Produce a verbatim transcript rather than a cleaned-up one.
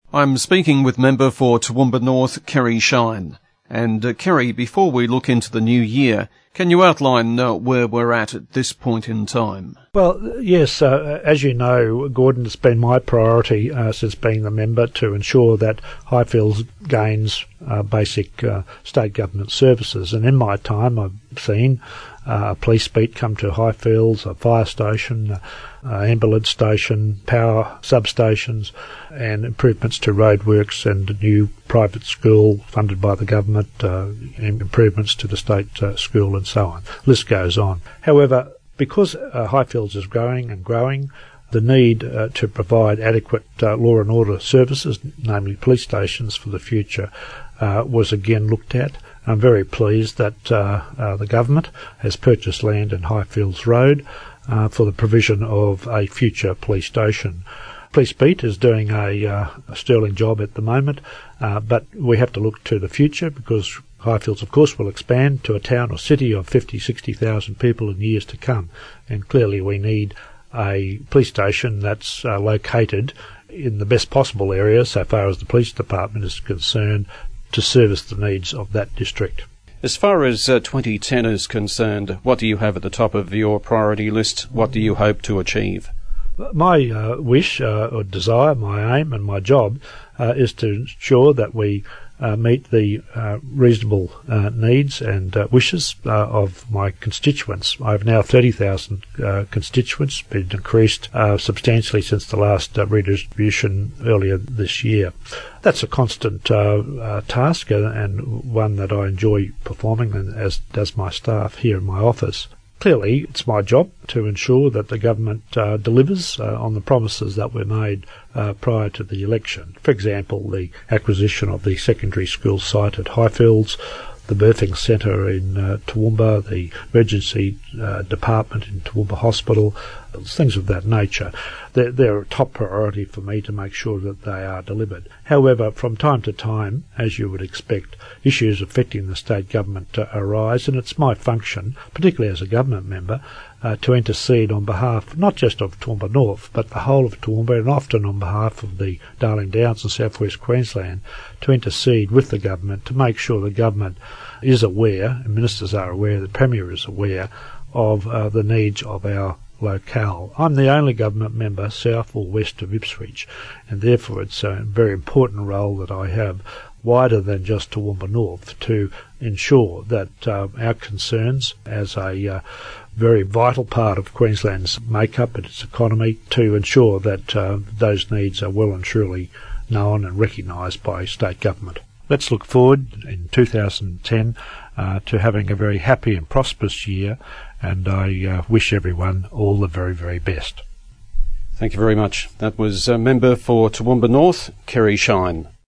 I'm speaking with member for Toowoomba North, Kerry Shine. And uh, Kerry, before we look into the new year, can you outline uh, where we're at at this point in time? Well, yes, uh, as you know, Gordon, it's been my priority uh, since being the member to ensure that Highfields gains uh, basic uh, state government services. And in my time, I've seen uh, a police beat come to Highfields, a fire station, uh, uh, ambulance station, power substations, and improvements to roadworks and a new private school funded by the government, uh, improvements to the state uh, school and so on. List goes on. However, because uh, Highfields is growing and growing, the need uh, to provide adequate uh, law and order services, namely police stations for the future, uh, was again looked at. I'm very pleased that uh, uh, the government has purchased land in Highfields Road uh, for the provision of a future police station. Police Beat is doing a, uh, a sterling job at the moment, uh, but we have to look to the future because Highfields, of course, will expand to a town or city of fifty, sixty thousand people in years to come. And clearly we need a police station that's uh, located in the best possible area, so far as the police department is concerned, to service the needs of that district. As far as uh, twenty ten is concerned, what do you have at the top of your priority list? What do you hope to achieve? My uh, wish uh, or desire, my aim and my job uh, is to ensure that we uh, meet the uh, reasonable uh, needs and uh, wishes uh, of my constituents. I have now thirty thousand uh, constituents, been increased uh, substantially since the last uh, redistribution earlier this year. That's a constant uh, uh, task uh, and one that I enjoy performing, and as does my staff here in my office. Clearly, it's my job to ensure that the government uh, delivers uh, on the promises that were made uh, prior to the election. For example, the acquisition of the secondary school site at Highfields, the birthing centre in uh, Toowoomba, the emergency uh, department in Toowoomba Hospital, things of that nature. They're, they're a top priority for me to make sure that they are delivered. However, from time to time, as you would expect, issues affecting the state government uh, arise, and it's my function, particularly as a government member, uh, to intercede on behalf not just of Toowoomba North, but the whole of Toowoomba, and often on behalf of the Darling Downs and South West Queensland, to intercede with the government to make sure the government is aware, and ministers are aware, the Premier is aware, of uh, the needs of our locale. I'm the only government member south or west of Ipswich, and therefore it's a very important role that I have, wider than just Toowoomba North, to ensure that uh, our concerns as a uh, very vital part of Queensland's make-up and its economy, to ensure that uh, those needs are well and truly known and recognised by state government. Let's look forward in two thousand ten uh, to having a very happy and prosperous year, and I uh, wish everyone all the very, very best. Thank you very much. That was a member for Toowoomba North, Kerry Shine.